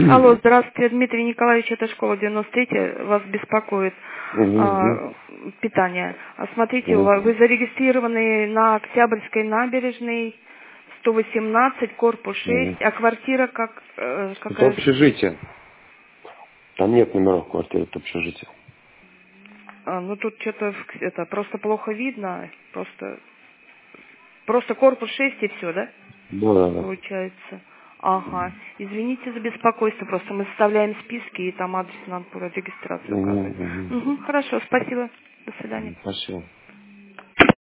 Алло, здравствуйте, Дмитрий Николаевич, это школа 93, вас беспокоит питание. Смотрите, вы зарегистрированы на Октябрьской набережной, 118, корпус 6, а квартира какая? Это общежитие. Там нет номеров квартиры, это общежитие. Ну тут что-то это просто плохо видно, просто корпус 6 и все, да? Да. Получается. Ага. Извините за беспокойство, просто мы составляем списки, и там адрес надо по регистрации указывать. Хорошо, спасибо. До свидания. Спасибо.